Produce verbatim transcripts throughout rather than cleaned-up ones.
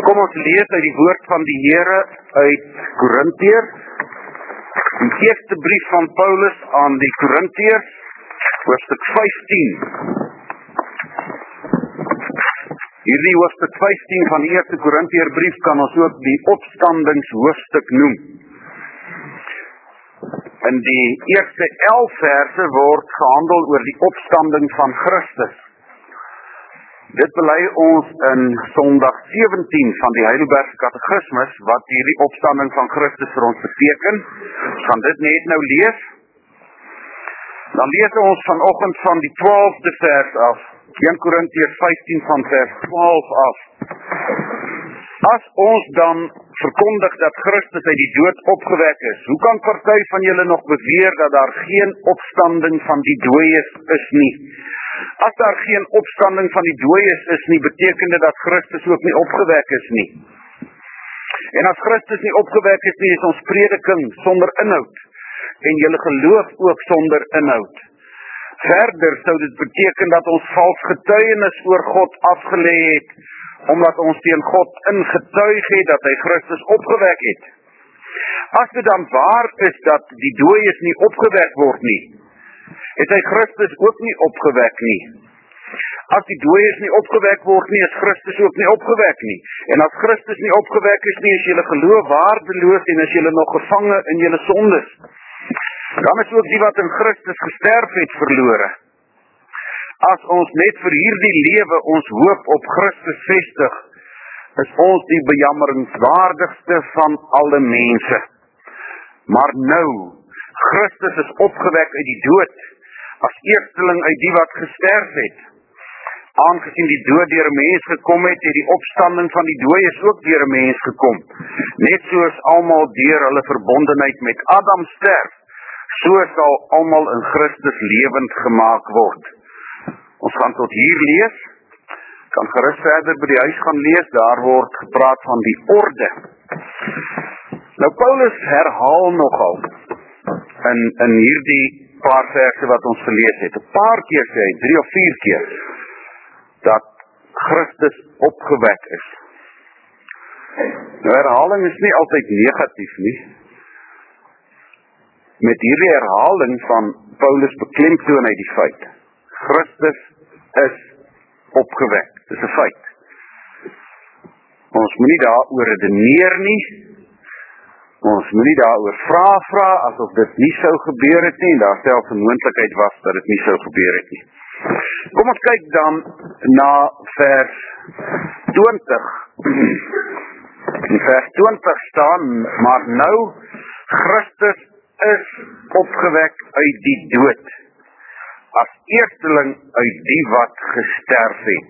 Kom ons lees uit die woord van die Here uit Korintiërs. Die eerste brief van Paulus aan die Korintiërs, hoofstuk vyftien. Hierdie hoofstuk vyftien van die eerste Korintiërbrief kan ons ook die opstandingshoofstuk noem. In die eerste elf verse word gehandel oor die opstanding van Christus. Dit belei ons in Sondag sewentien van die Heidelbergse Katekismus, wat hierdie opstanding van Christus vir ons beteken. Ons gaan dit net nou lees. Dan lees ons vanoggend van die twaalfde vers af, Eerste Korintiërs vyftien van vers twaalf af. As ons dan verkondig dat Christus uit die dood opgewek is, hoe kan party van julle nog beweer dat daar geen opstanding van die dooies is nie? As daar geen opstanding van die dooies is nie, beteken dit dat Christus ook nie opgewek is nie. En as Christus nie opgewek is nie, is ons prediking sonder inhoud, en julle geloof ook sonder inhoud. Verder sou dit beteken dat ons vals getuienis oor God afgelê het, omdat ons teen God ingetuig het dat hy Christus opgewek het. As dit dan waar is dat die dooies nie opgewek word nie, het hy Christus ook nie opgewek nie. As die dooies nie opgewek word nie, is Christus ook nie opgewek nie. En as Christus nie opgewek is nie, is julle geloof waardeloos en is julle nog gevange in julle sondes. Dan is ook die wat in Christus gesterf het verlore. As ons net vir hierdie lewe ons hoop op Christus vestig, is ons die bejammeringswaardigste van alle mense. Maar nou, Christus is opgewek uit die dood, as eersteling uit die wat gesterf het. Aangesien die dood deur 'n mens gekom het, het die opstanding van die dooies ook deur 'n mens gekom. Net soos almal deur hulle verbondenheid met Adam sterf, so sal almal in Christus lewend gemaak word. Ons gaan tot hier lees, kan gerus verder by die huis gaan lees, daar word gepraat van die orde. Nou Paulus herhaal nogal, in, in hierdie paar verse wat ons gelees het, 'n paar keer sê hy, drie of vier keer, dat Christus opgewek is. Nou herhaling is nie altyd negatief nie. Met hierdie herhaling van Paulus beklemtoon hy die feit. Christus is opgewek. Dis 'n feit. Ons moenie daaroor redeneer nie. Ons moenie daaroor vra vra asof dit nie sou gebeur het nie, en daar selfs 'n moontlikheid was dat dit nie sou gebeur het nie. Kom ons kyk dan na vers twintig. In vers twintig staan, maar nou Christus is opgewek uit die dood, as eersteling uit die wat gesterf het.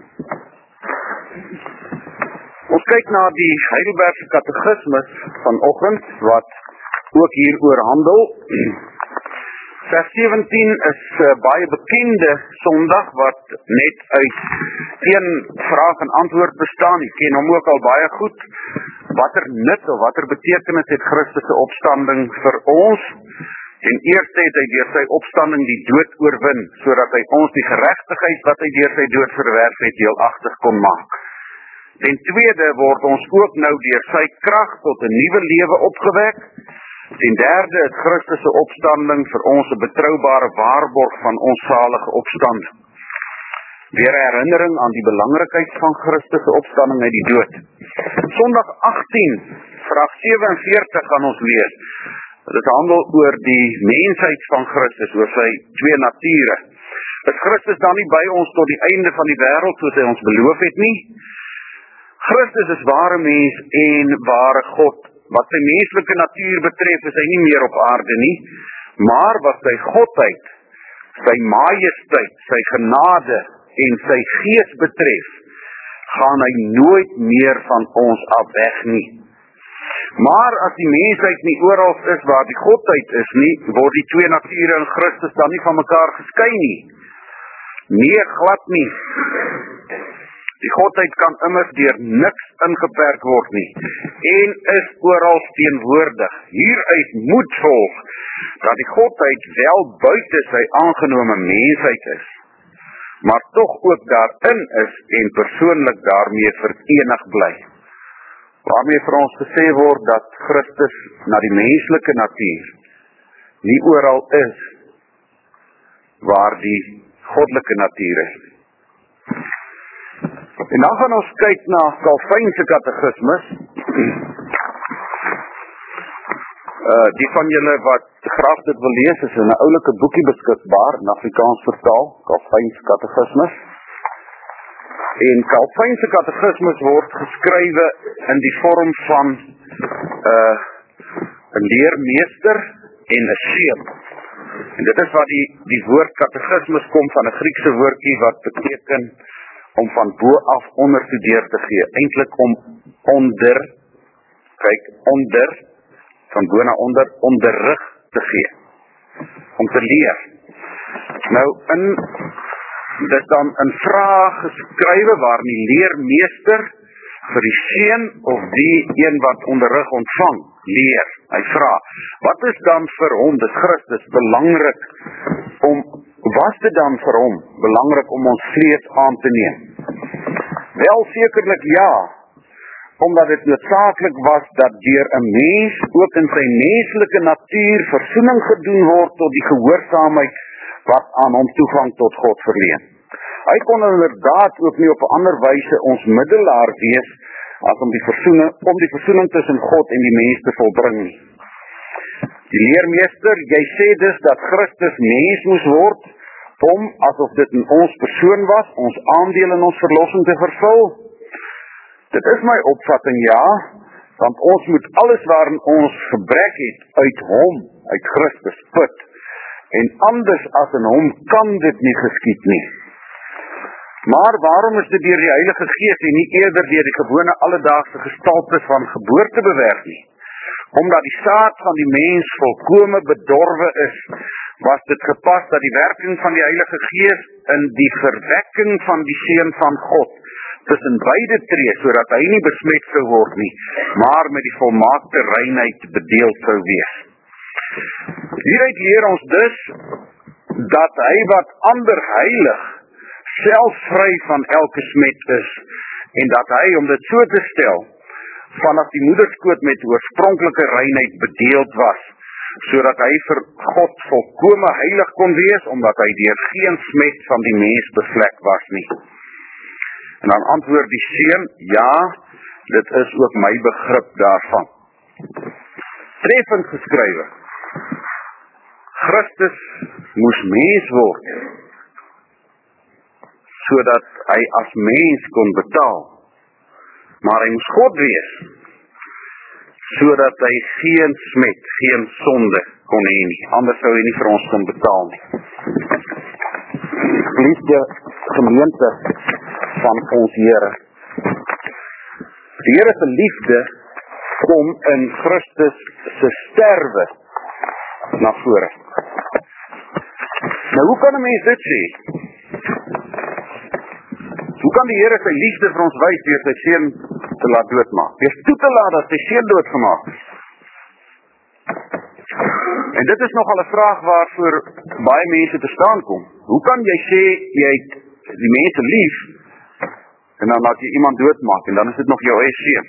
Ons kyk na die Heidelbergse Katekismus vanoggend, wat ook hieroor handel. Vers sewentien is 'n uh, baie bekende Sondag, wat net uit een vraag en antwoord bestaan. Ek ken hom ook al baie goed. Watter nut of watter betekenis het Christus se opstanding vir ons? Ten eerste het hy deur sy opstanding die dood oorwin, sodat hy ons die geregtigheid wat hy deur sy dood verwerf het, deelagtig kon maak. Ten tweede word ons ook nou deur sy krag tot 'n nuwe lewe opgewek. Ten derde is Christus se opstanding vir ons 'n betroubare waarborg van ons salige opstanding. Weer 'n herinnering aan die belangrikheid van Christus se opstanding uit die dood. Sondag agtien, vraag sewenveertig gaan ons lees. Dit handel oor die mensheid van Christus, oor sy twee nature. Is Christus dan nie by ons tot die einde van die wêreld, soos hy ons beloof het nie? Christus is ware mens en ware God. Wat sy menslike natuur betref, is hy nie meer op aarde nie, maar wat sy godheid, sy majesteit, sy genade en sy gees betref, gaan hy nooit meer van ons af weg nie. Maar as die mensheid nie oral is waar die godheid is nie, word die twee nature in Christus dan nie van mekaar geskei nie. Nee, glad nie. Die godheid kan immers deur niks ingeperk word nie, en is oral teenwoordig. Hieruit moet volg, dat die godheid wel buite sy aangenome mensheid is, maar tog ook daarin is en persoonlik daarmee verenig bly. waarmee vir ons gesê word dat Christus na die menslike natuur nie oral is waar die goddelike natuur is. En dan gaan ons kyk na Calvynse katekismes. Uh, die van julle wat graag dit wil lees, is in 'n oulike boekie beskikbaar, in Afrikaans vertaal, Calvynse katekismes. En Calvynse katekismes word geskrywe in die vorm van uh, 'n leermeester en 'n seun. En dit is wat die, die woord katekismes kom van 'n Griekse woordjie wat beteken om van bo af onder te deur te gee, eintlik om onder, kyk, onder, van bo na onder, onderrig te gee, om te leer. Nou, in, dit is dan 'n vraag geskrywe waar die leermeester vir die seun of die een wat onderrig ontvang, leer. Hy vra, wat is dan vir hom, dis Christus, belangrik om, was dit dan vir hom belangrik om ons vlees aan te neem? Wel, sekerlik ja, omdat dit noodsaaklik was dat deur 'n mens ook in sy menslike natuur versoening gedoen word tot die gehoorsaamheid wat aan hom toegang tot God verleen. Hy kon inderdaad ook nie op 'n ander wyse ons middelaar wees as om die versoening, om die versoening tussen God en die mens te volbring nie. Die leermeester, jy sê dus dat Christus mens moes word om, asof dit in ons persoon was, ons aandeel in ons verlossing te vervul. Dit is my opvatting, ja, want ons moet alles waarin ons gebrek het uit hom, uit Christus put. En anders as in hom kan dit nie geskied nie. Maar waarom is dit deur die Heilige Gees en nie eerder deur die gewone alledaagse gestaltes van geboorte bewerk nie? Omdat die saad van die mens volkome bedorwe is, was dit gepas dat die werking van die Heilige Gees in die verwekking van die Seun van God tussen beide tree, sodat hy nie besmet sou word nie, maar met die volmaakte reinheid bedeeld sou wees. Hieruit leer ons dus dat hy wat ander heilig self vry van elke smet is, en dat hy, om dit so te stel, vanaf die moederskoot met oorspronklike reinheid bedeeld was, sodat hy vir God volkome heilig kon wees, omdat hy deur geen smet van die mens bevlek was nie. En dan antwoord die seun, ja, dit is ook my begrip daarvan. Treffend geskrywe, Christus moes mens word, sodat hy as mens kon betaal. Maar hy moes God wees, sodat hy geen smet, geen sonde kon hê nie. Anders sou hy nie vir ons kon betaal nie. Geliefde gemeente van ons Here. Die Here se liefde kom in Christus se sterwe na vore. Nou, hoe kan 'n mens dit sê? Hoe kan die Here sy liefde vir ons wys deur sy seun te laat doodmaak? Deur toe te laat dat sy seun doodgemaak is. En dit is nogal 'n vraag waarvoor baie mense te staan kom. Hoe kan jy sê jy het die mense lief en dan laat jy iemand doodmaak en dan is dit nog jou eie seun?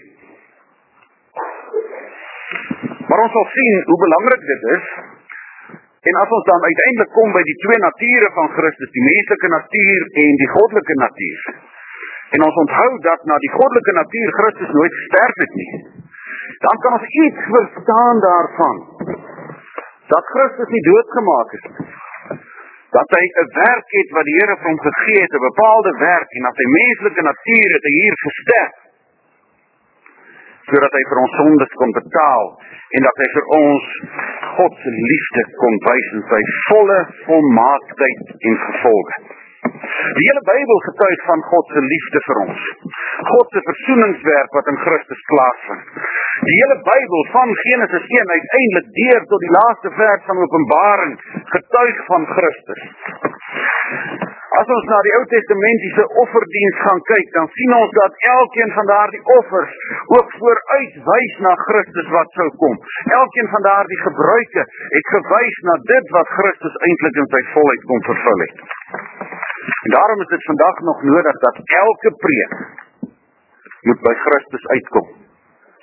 Maar ons sal sien hoe belangrik dit is. En as ons dan uiteindelik kom by die twee nature van Christus, die menslike natuur en die goddelike natuur, en ons onthou dat na die goddelike natuur Christus nooit gesterf het nie, dan kan ons iets verstaan daarvan, dat Christus nie doodgemaak is, dat hy 'n werk het wat die Here vir hom gegee het, 'n bepaalde werk, en dat sy menslike natuur het hy hier versterk, sodat hy vir ons sondes kon betaal, en dat hy vir ons God se liefde kon wys in sy volle volmaaktheid en gevolge. Die hele Bybel getuig van God se liefde vir ons. God se versoeningswerk wat in Christus plaasvind. Die hele Bybel van Genesis een uiteindelik deur tot die laaste vers van Openbaring getuig van Christus. As ons na die Ou Testamentiese offerdiens gaan kyk, dan sien ons dat elkeen van daardie offers ook vooruit wys na Christus wat sou kom. Elkeen van daardie gebruike het gewys na dit wat Christus eintlik in sy volheid kon vervul het. En daarom is dit vandag nog nodig dat elke preek moet by Christus uitkom.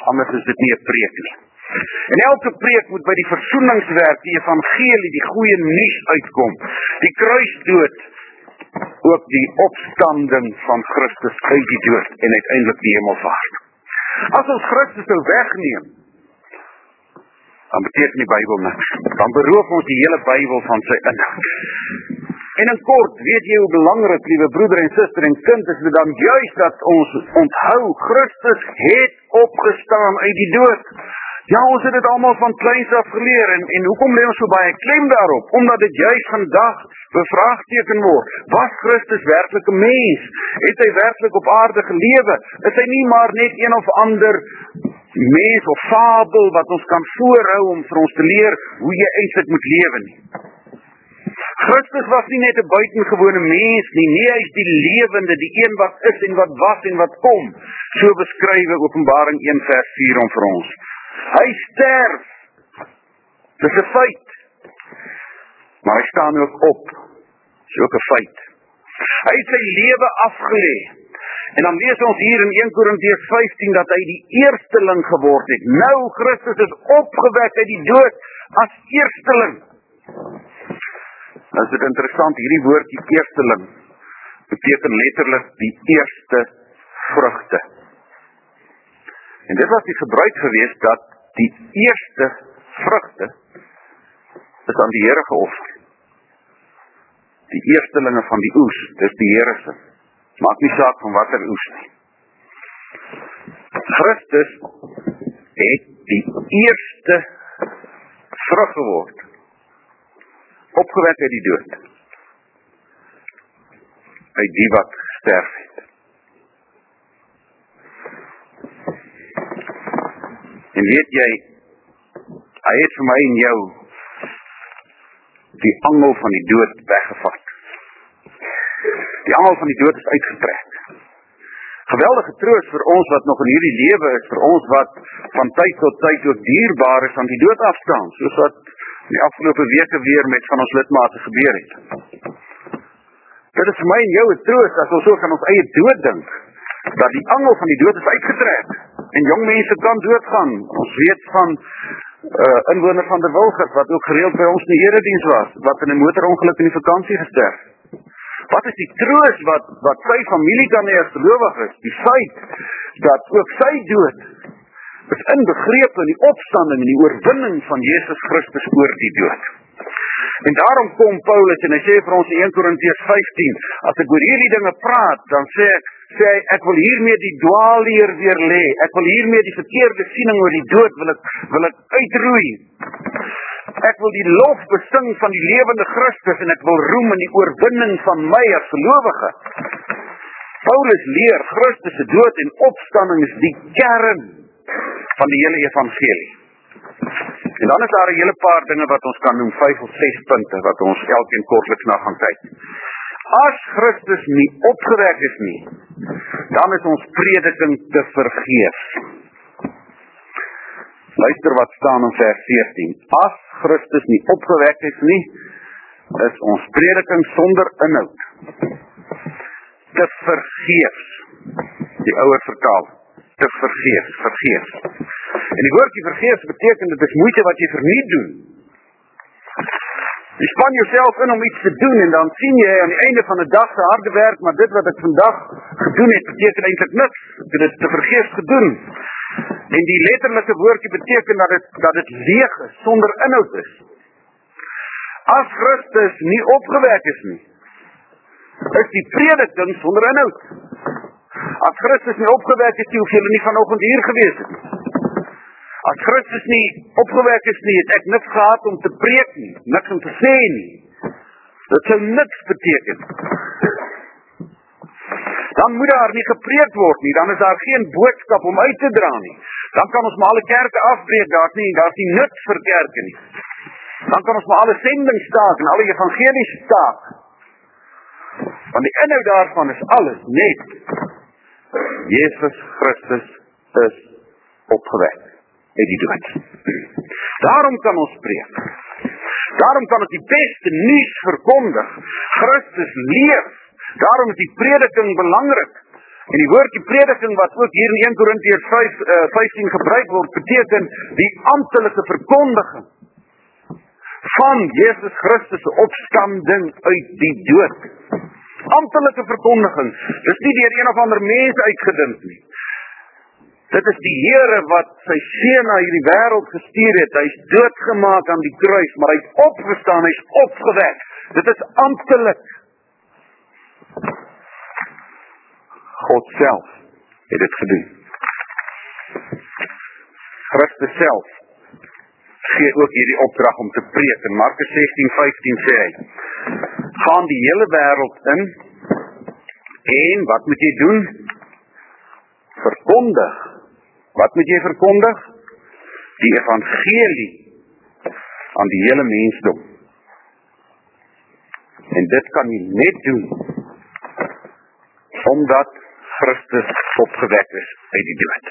anders is dit nie 'n preek nie. En elke preek moet by die versoeningswerk, die evangelie, die goeie nuus uitkom. Die kruisdood, ook die opstanding van Christus uit die dood en uiteindelik die hemelvaart. As ons Christus nou wegneem, dan beteken die Bybel niks. Dan beroof ons die hele Bybel van sy inhoud. En in kort, weet jy hoe belangrik, liewe broeder en suster en kind, is dit dan juist dat ons onthou, Christus het opgestaan uit die dood. Ja, ons het dit almal van kleins af geleer, en, en hoekom lê ons so baie klem daarop? Omdat dit juist vandag bevraagteken word. Was Christus werklik 'n mens? Het hy werklik op aarde gelewe? Is hy nie maar net een of ander mens of fabel wat ons kan voorhou om vir ons te leer hoe jy eintlik moet lewe nie? Christus was nie net 'n buitengewone mens nie, nee, hy is die lewende, die een wat is en wat was en wat kom. So beskrywe Openbaring een vers vier om vir ons. Hy sterf. Dis 'n feit. Maar hy staan ook op. Dis ook 'n feit. Hy het sy lewe afgelê. En dan lees ons hier in een Korintiërs vyftien dat hy die eersteling geword het. Nou Christus is opgewek uit die dood as eersteling. Nou is dit interessant, hierdie woordjie eersteling beteken letterlik die eerste vrugte. En dit was die gebruik geweest dat die eerste vrugte is aan die Here geoffer. Die eerstelinge van die oes, dis die Here se. Maak nie saak van watter oes nie. Christus het die eerste vrug geword, opgewek uit die dood, uit die wat gesterf het. En weet jy, hy het vir my en jou die angel van die dood weggevat. Die angel van die dood is uitgetrek. Geweldige troos vir ons wat nog in hierdie lewe is, vir ons wat van tyd tot tyd ook dierbaar is aan die dood afstaan, soos wat in die afgelope weke weer met van ons lidmate gebeur het. Dit is vir my en jou 'n troos as ons ook aan ons eie dood dink, dat die angel van die dood is uitgetrek. En jong mense kan doodgaan. Ons weet van uh, inwoner van de Wilgert, wat ook gereeld by ons in die erediens was, wat in 'n motorongeluk in die vakansie gesterf. Wat is die troos wat, wat sy familie kan hê as gelowig is? Die feit dat ook sy dood is inbegrepen in die opstanding en die oorwinning van Jesus Christus oor die dood. En daarom kom Paulus en hy sê vir ons in een Korintiërs vyftien, as ek oor hierdie dinge praat, dan sê ek, sê hy, ek wil hiermee die dwaalleer weer lê, ek wil hiermee die verkeerde siening oor die dood wil ek, wil ek uitroei. Ek wil die lof besing van die lewende Christus en ek wil roem in die oorwinning van my as gelowige. Paulus leer, Christus se dood en opstanding is die kern van die hele evangelie. En dan is daar 'n hele paar dinge wat ons kan noem, vyf of ses punte, wat ons elkeen kortliks na gaan kyk. As Christus nie opgewek is nie, dan is ons prediking te vergeefs. Luister wat staan in vers veertien. As Christus nie opgewek is nie, is ons prediking sonder inhoud. Te vergeefs. Die ouer vertaal. Te vergeefs, vergeefs. En die woordjie vergeefs beteken dit is moeite wat jy verniet doen. Jy span jouself in om iets te doen en dan sien jy aan die einde van die dag se harde werk, maar dit wat ek vandag gedoen het, beteken eintlik niks. Dit is te vergeefs gedoen. En die letterlike woordjie beteken dat dit dat dit leeg is, sonder inhoud is. As Christus nie opgewek is nie, is die prediking sonder inhoud. As Christus nie opgewek is nie, hoef julle nie vanoggend hier gewees het nie. As Christus nie opgewek is nie, het ek niks gehad om te preek nie, niks om te sê nie. Dit sou niks beteken. Dan moet daar nie gepreek word nie, dan is daar geen boodskap om uit te dra nie. Dan kan ons maar alle kerke afbreek, daar is nie, daar is nie nut vir kerke nie. Dan kan ons maar alle sending staak en alle evangelies staak. Want die inhoud daarvan is alles net. Jesus Christus is opgewek uit die dood. Daarom kan ons preek. Daarom kan ons die beste nuus verkondig. Christus leef. Daarom is die prediking belangrik. En die woordjie prediking wat ook hier in Eerste Korintiërs vyf, uh, vyftien gebruik word, beteken die amptelike verkondiging van Jesus Christus se opstanding uit die dood. Amptelike verkondiging. Dis nie deur een of ander mens uitgedink nie. Dit is die Here wat sy seun na hierdie wêreld gestuur het. Hy is doodgemaak aan die kruis, maar hy het opgestaan, hy is opgewek. Dit is amptelik. God self het dit gedoen. Christus self gee ook hierdie opdrag om te preek. In Markus sestien vyftien sê hy, gaan die hele wêreld in en wat moet jy doen? Verkondig. Wat moet jy verkondig? Die evangelie aan die hele mensdom. En dit kan jy net doen omdat Christus opgewek is uit die dood.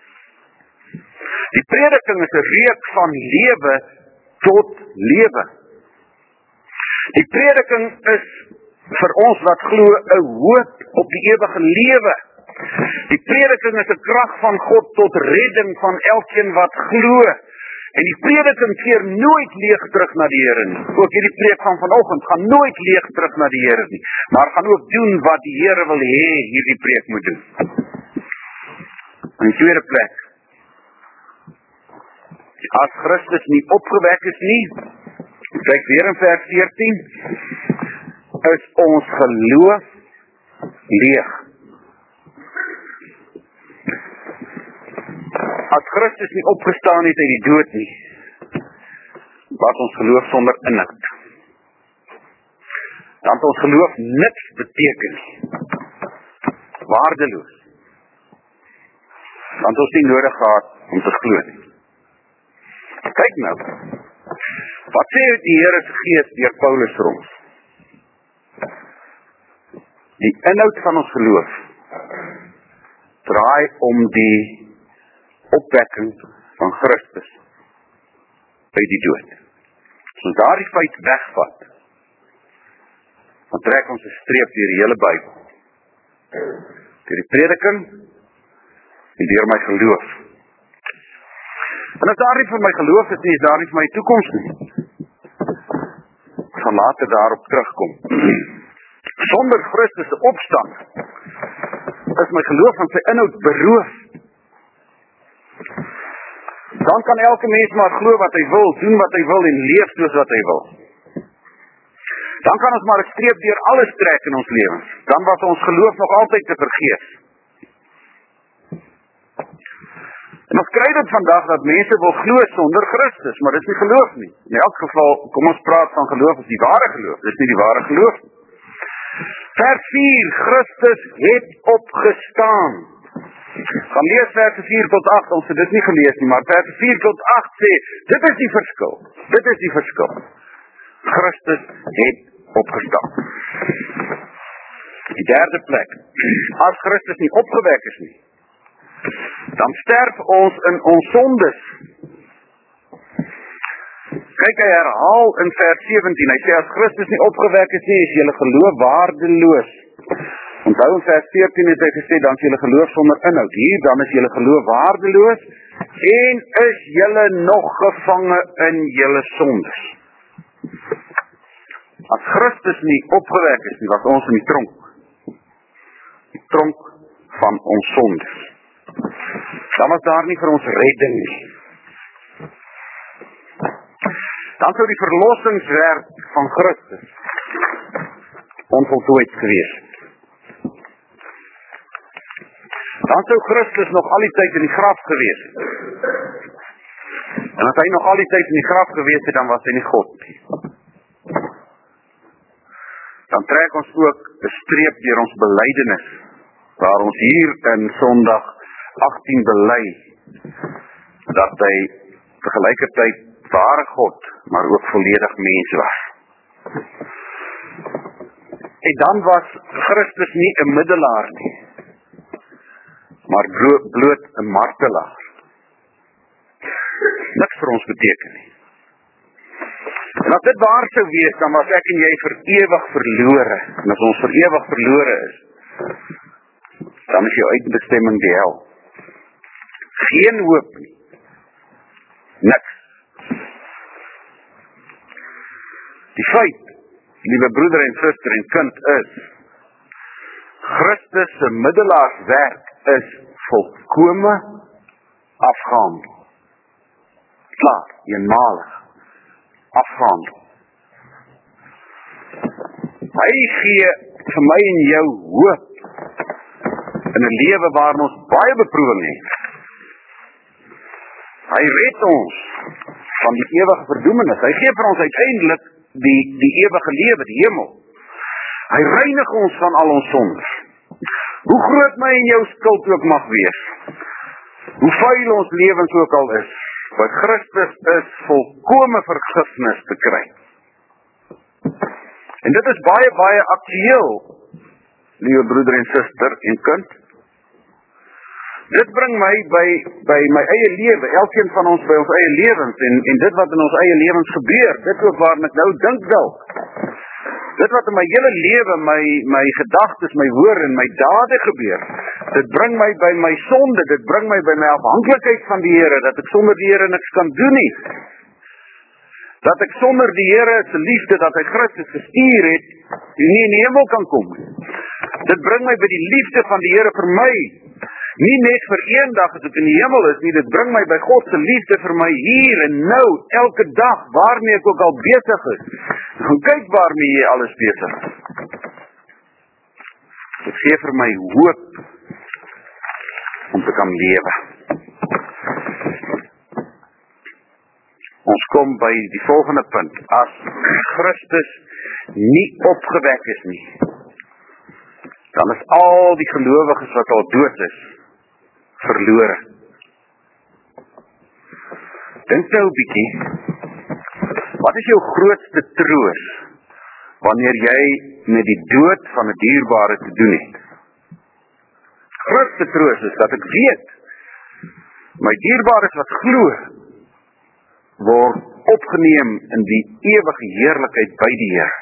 Die prediking is 'n reeks van lewe tot lewe. Die prediking is vir ons wat glo 'n hoop op die ewige lewe. Die prediking is 'n krag van God tot redding van elkeen wat glo. En die prediking keer nooit leeg terug na die Here nie. Ook hierdie preek van vanoggend gaan nooit leeg terug na die Here nie, maar gaan ook doen wat die Here wil hê hierdie preek moet doen. In die tweede plek, as Christus nie opgewek is nie, kyk weer in vers veertien, is ons geloof leeg. As Christus nie opgestaan het uit die dood nie, was ons geloof sonder inhoud. Dan het ons geloof niks beteken nie. Waardeloos. Dan het ons nie nodig gehad om te glo nie. Kyk nou, wat sê die Here se Gees deur Paulus vir ons? Die inhoud van ons geloof draai om die opwekking van Christus uit die dood. As ons daardie feit wegvat, dan trek ons 'n streep deur die hele Bybel. Deur die prediking en deur my geloof. En as daar nie vir my geloof is nie, is daar nie vir my toekoms nie. Ek sal later daarop terugkom. Sonder Christus se opstand is my geloof van sy inhoud beroof. Dan kan elke mens maar glo wat hy wil, doen wat hy wil en leef soos wat hy wil. Dan kan ons maar 'n streep deur alles trek in ons lewens. Dan was ons geloof nog altyd te vergeef. En ons kry dit vandag dat mense wil glo sonder Christus, maar dit is nie geloof nie. In elk geval, kom ons praat van geloof as die ware geloof. Dit is nie die ware geloof nie. Vers vier, Christus het opgestaan. Gaan lees vers vier tot agt, ons het dit nie gelees nie, maar vers vier tot agt sê, dit is die verskil. Dit is die verskil. Christus het opgestaan. Die derde plek, as Christus nie opgewek is nie, dan sterf ons in ons sondes. Kyk, hy herhaal in vers sewentien, hy sê, as Christus nie opgewek is nie, is julle geloof waardeloos. Onthou in vers veertien het hy gesê, dan is julle geloof sonder inhoud. Hier, dan is julle geloof waardeloos, en is julle nog gevange in julle sondes. As Christus nie opgewek is nie, was ons in die tronk. Die tronk van ons sondes. Dan was daar nie vir ons redding nie. Dan sou die verlossingswerk van Christus onvoltooid gewees het. Dan sou Christus nog al die tyd in die graf gewees het. En as hy nog al die tyd in die graf gewees het, dan was hy nie God nie. Dan trek ons ook 'n streep deur ons belydenis, waar ons hier in Sondag agttien bely, dat hy tegelykertyd ware God, maar ook volledig mens was. En dan was Christus nie 'n middelaar nie, maar bloot 'n martelaar. Niks vir ons beteken nie. En as dit waar sou wees, dan was ek en jy vir ewig verlore. En as ons vir ewig verlore is, dan is jou uitbestemming die hel. Geen hoop nie. Niks. Die feit, liewe broeder en suster en kind, is Christus se middelaarswerk is volkome afgehandel. Klaar, eenmalig afgehandel. Hy gee vir my en jou hoop in 'n lewe waarin ons baie beproewing het. Hy red ons van die ewige verdoemenis. Hy gee vir ons uiteindelik die, die ewige lewe, die hemel. Hy reinig ons van al ons sondes. Hoe groot my en jou skuld ook mag wees, hoe vuil ons lewens ook al is, by Christus is volkome vergifnis te kry. En dit is baie, baie aktueel, liewe broeder en suster en kind. Dit bring my by, by my eie lewe, elkeen van ons by ons eie lewens, en, en dit wat in ons eie lewens gebeur, dit ook waarin ek nou dink dalk. Dit wat in my hele lewe, my, my gedagtes, my woorde en my dade gebeur, dit bring my by my sonde, dit bring my by my afhanklikheid van die Here, dat ek sonder die Here niks kan doen nie. Dat ek sonder die Here se liefde, dat hy Christus gestuur het, nie in die hemel kan kom. Dit bring my by die liefde van die Here vir my, nie net vir een dag as ek in die hemel is nie, dit bring my by God se liefde vir my hier en nou, elke dag, waarmee ek ook al besig is. Gaan kyk waarmee jy alles besig is. Dit gee vir my hoop om te kan lewe. Ons kom by die volgende punt. As Christus nie opgewek is nie, dan is al die gelowiges wat al dood is, verlore. Dink nou 'n bietjie, wat is jou grootste troos wanneer jy met die dood van 'n dierbare te doen het? Grootste troos is dat ek weet, my dierbares wat glo, word opgeneem in die ewige heerlikheid by die Here.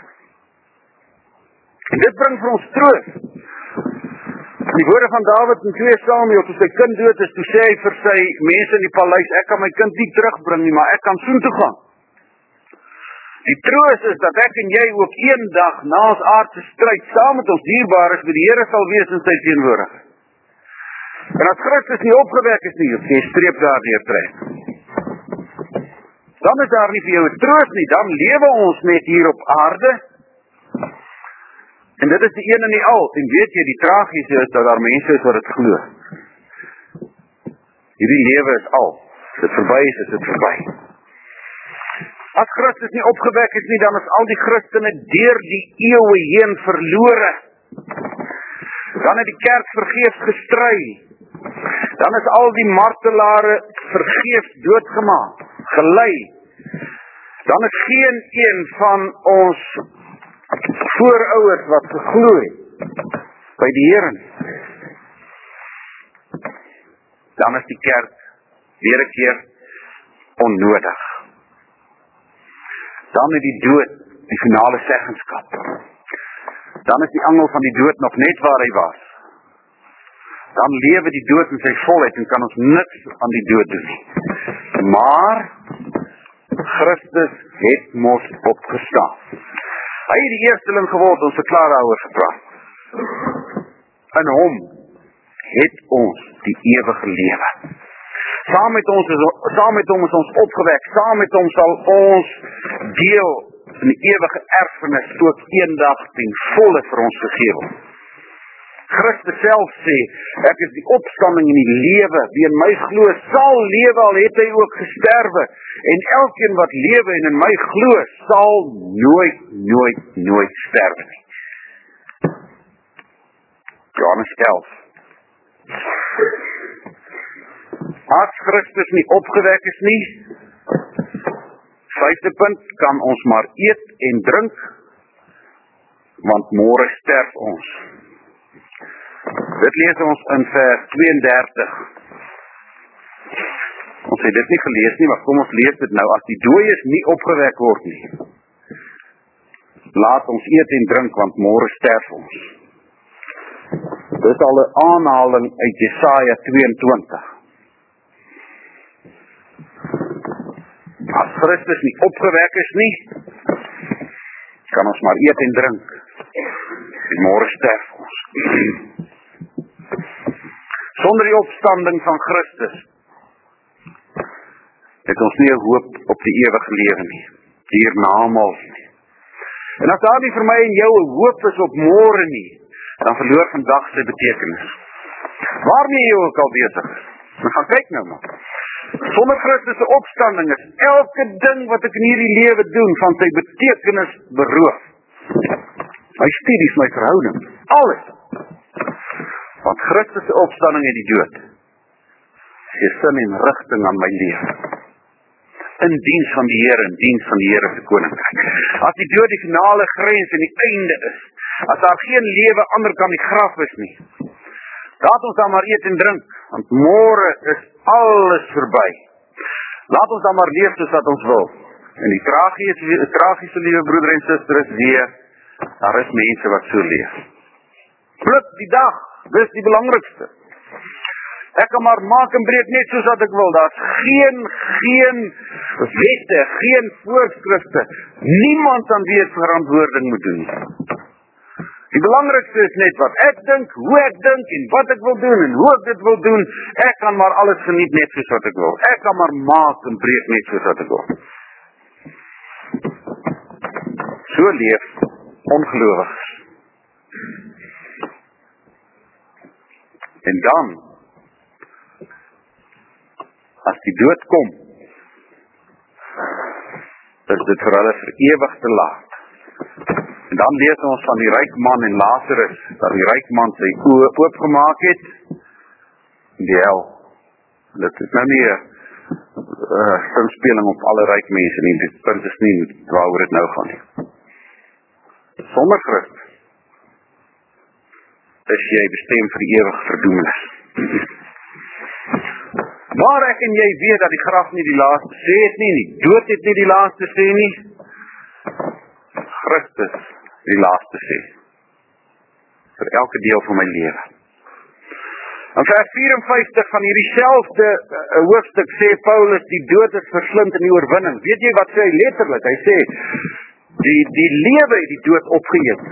En dit bring vir ons troos. Die woorde van Dawid in twee Samuel, toe sy kind dood is, toe sê hy vir sy mense in die paleis, ek kan my kind nie terugbring nie, maar ek kan soontoe gaan. Die troos is dat ek en jy ook eendag na ons aardse stryd, saam met ons dierbares, by die Here sal wees in sy teenwoordigheid. En as Christus nie opgewek is nie, jy streep daardeur trek. Dan is daar nie vir jou 'n troos nie, dan lewe ons net hier op aarde. En dit is die een en die al, en weet jy, die tragiese is dat daar mense is wat dit glo. Hierdie lewe is al, as dit verby is, is dit verby. As Christus nie opgewek is nie, dan is al die Christene deur die eeue heen verlore. Dan het die kerk vergeefs gestry. Dan is al die martelare vergeefs doodgemaak, gelei. Dan is geen een van ons voorouers wat geglo het by die Here. Dan is die kerk weer 'n keer onnodig. Dan het die dood die finale seggenskap. Dan is die angel van die dood nog net waar hy was. Dan lewe die dood in sy volheid en kan ons niks aan die dood doen nie. Maar Christus het mos opgestaan. Hy het die eersteling geword, ons het klaar daaroor gepraat. In hom het ons die ewige lewe. Saam met ons is, saam met hom is ons opgewek, saam met hom sal ons deel in die ewige erfenis ook eendag ten volle vir ons gegee word. Christus self sê, ek is die opstanding en die lewe, wie in my glo sal lewe, al het hy ook gesterwe, en elkeen wat lewe en in my glo, sal nooit, nooit, nooit sterwe nie. Johannes elf. As Christus nie opgewek is nie, vyfde punt, kan ons maar eet en drink, want môre sterf ons. Dit lees ons in vers tweeëndertig. Ons het dit nie gelees nie, maar kom ons lees dit nou. As die dooies nie opgewek word nie, laat ons eet en drink, want môre sterf ons. Dit is al 'n aanhaling uit Jesaja tweeëntwintig. As Christus nie opgewek is nie, kan ons maar eet en drink. En môre sterf ons. Sonder die opstanding van Christus het ons nie 'n hoop op die ewige lewe nie, hiernamaals nie. En as daar nie vir my en jou 'n hoop is op môre nie, dan verloor vandag sy betekenis. Waarmee jy ook al besig is, dan gaan kyk nou maar. Sonder Christus se opstanding is elke ding wat ek in hierdie lewe doen van sy betekenis beroof. My studies, my verhouding, alles. Want Christus se opstanding uit die dood gee sin en rigting aan my lewe. In diens van die Here, in diens van die Here se koninkryk. As die dood die finale grens en die einde is, as daar geen lewe ander kan die graf is nie, laat ons dan maar eet en drink, want môre is alles verby. Laat ons dan maar leef soos wat ons wil. En die tragiese, tragiese liewe broeder en suster is weer, daar is mense wat so leef. Pluk die dag, dis die belangrikste. Ek kan maar maak en breek net soos wat ek wil. Daar's geen, geen wette, geen voorskrifte. Niemand aan wie ek verantwoording moet doen. Die belangrikste is net wat ek dink, hoe ek dink en wat ek wil doen en hoe ek dit wil doen. Ek kan maar alles geniet net soos wat ek wil. Ek kan maar maak en breek net soos wat ek wil. So leef ongelowiges. En dan, as die dood kom, is dit vir hulle vir ewig te laat. En dan lees ons van die ryk man en Lazarus, dat die ryk man sy oë oopgemaak het, in die hel. Dit is nou nie 'n uh, sinspeling op alle ryk mense nie, dit punt is nie waaroor dit nou gaan nie. Sonder Christus is jy bestem vir die ewige verdoemenis. Maar ek en jy weet dat die graf nie die laaste sê het nie, die dood het nie die laaste sê nie, Christus die laaste sê, vir elke deel van my lewe. In vers vyf-en-vyftig van hierdie selfde uh, hoofstuk sê Paulus, die dood is verslind in die oorwinning. Weet jy wat sê hy letterlik? Hy sê, die, die lewe het die dood opgeëet.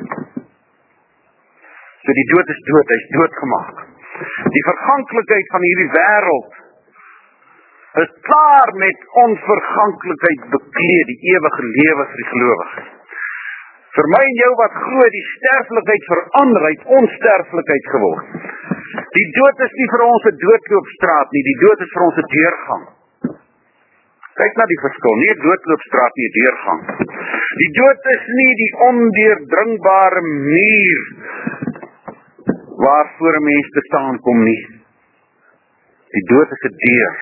So die dood is dood, hy is doodgemaak. Die verganklikheid van hierdie wêreld is klaar met onverganklikheid bekleed, die ewige lewe vir die gelowiges. Vir my en jou wat glo, die sterflikheid verander uit onsterflikheid geword. Die dood is nie vir ons 'n doodloopstraat nie, die dood is vir ons 'n deurgang. Kyk na die verskil, nie 'n doodloopstraat nie, 'n deurgang. Die dood is nie die ondeurdringbare muur waarvoor 'n mens te staan kom nie. Die dood is 'n deur.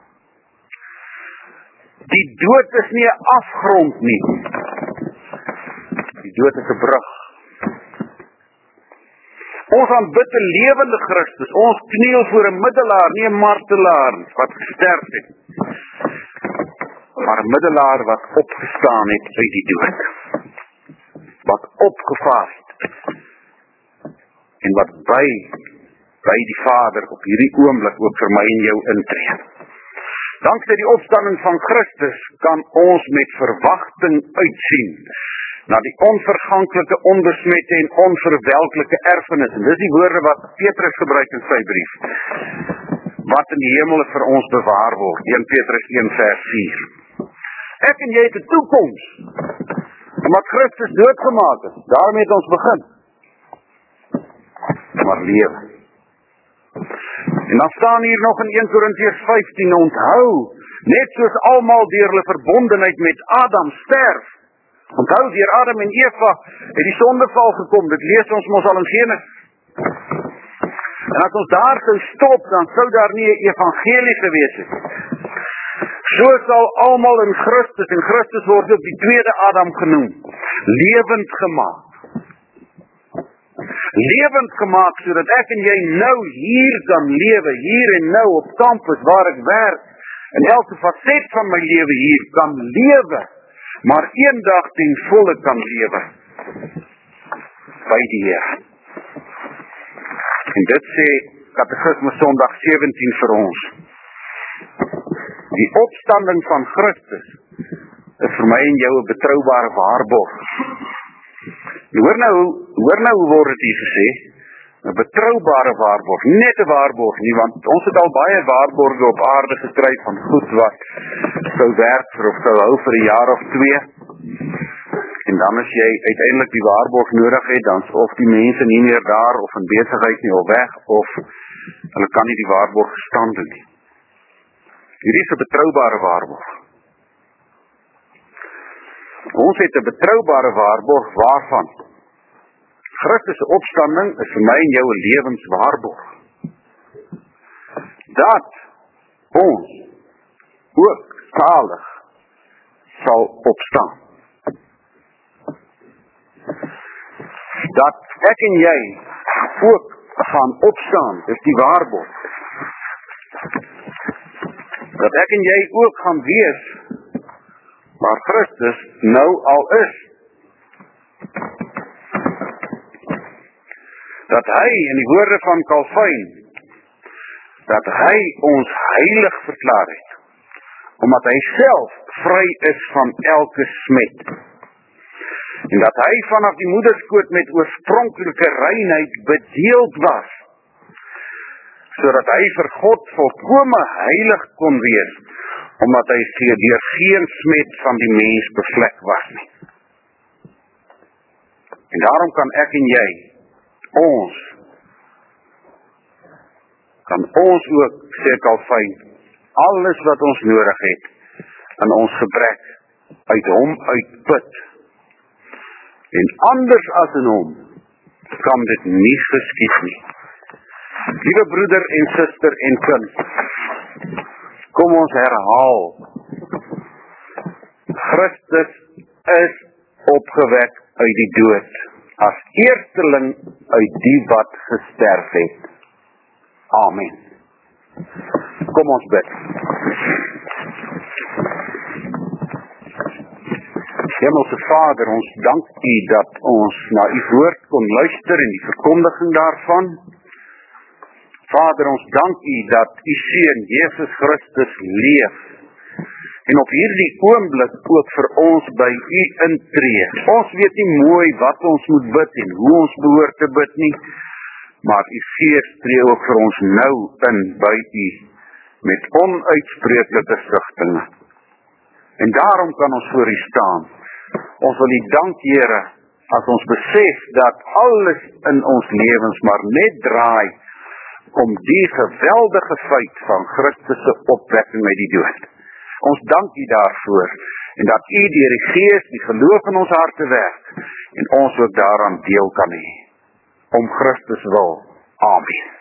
Die dood is nie 'n afgrond nie. Die dood is 'n brug. Ons aanbid 'n lewende Christus. Ons kniel voor 'n middelaar, nie 'n martelaar wat gesterf het. Maar 'n middelaar wat opgestaan het uit die dood. Wat opgevaar het. En wat by, by die Vader op hierdie oomblik ook vir my en jou intree. Dankzij die opstanding van Christus kan ons met verwachting uitsien na die onverganklike, onbesmette en onverwelklike erfenis. En dis die woorde wat Petrus gebruik in sy brief. Wat in die hemel vir ons bewaar word. Eerste Petrus een vers vier. Ek en jy het 'n toekoms. Omdat Christus doodgemaak is. Daarmee het ons begin. Maar lewe. En dan staan hier nog in Eerste Korintiërs vyftien, onthou, net soos almal deur hulle verbondenheid met Adam sterf. Onthou, deur Adam en Eva het die sondeval gekom, dit lees ons mos al in Genesis. En as ons daar sou stop, dan sou daar nie 'n evangelie gewees het. So sal almal in Christus, en Christus word ook die tweede Adam genoem, lewend gemaak. Lewend gemaak, sodat ek en jy nou hier kan lewe, hier en nou op campus waar ek werk, en elke facet van my lewe hier kan lewe, maar eendag ten volle kan lewe by die Here. En dit sê Katekisme Sondag sewentien vir ons. Die opstanding van Christus is vir my en jou 'n betroubare waarborg. En hoor nou, hoor nou hoe word dit hier gesê? 'n Betroubare waarborg, nie net 'n waarborg nie, want ons het al baie waarborge op aarde gekry van goed wat sou werk vir of sou hou vir 'n jaar of twee. En dan as jy uiteindelik die waarborg nodig het, dan of die mense nie meer daar of in besigheid nie of weg, of hulle kan nie die waarborg gestaan doen nie. Hierdie is 'n betroubare waarborg. Ons het 'n betroubare waarborg waarvan? Christus se opstanding is vir my en jou 'n lewenswaarborg. Dat ons ook salig sal opstaan. Dat ek en jy ook gaan opstaan, is die waarborg. Dat ek en jy ook gaan wees waar Christus nou al is. Dat hy, in die woorde van Calvin, dat hy ons heilig verklaar het, omdat hy self vry is van elke smet. En dat hy vanaf die moederskoot met oorspronklike reinheid bedeeld was, sodat hy vir God volkome heilig kon wees, omdat hy deur geen smet van die mens bevlek was nie. En daarom kan ek en jy, ons, kan ons ook, sê Calvin, alles wat ons nodig het, in ons gebrek, uit hom uitput. En anders as in hom, kan dit nie geskied nie. Liewe broeder en suster en kind, kom ons herhaal, Christus is opgewek uit die dood, as eersteling uit die wat gesterf het. Amen. Kom ons bid. Hemelse Vader, ons dank U dat ons na U woord kon luister en die verkondiging daarvan. Vader, ons dank U dat U Seun Jesus Christus leef en op hierdie oomblik ook vir ons by U intree. Ons weet nie mooi wat ons moet bid en hoe ons behoort te bid nie, maar U Gees tree ook vir ons nou in by U met onuitspreeklike sigtinge. En daarom kan ons voor U staan. Ons wil U dank, Here, as ons besef dat alles in ons lewens maar net draai om die geweldige feit van Christus se opwekking uit die dood. Ons dank U daarvoor, en dat U deur die Gees die geloof in ons harte werk, en ons ook daaraan deel kan hê. Om Christus wil. Amen.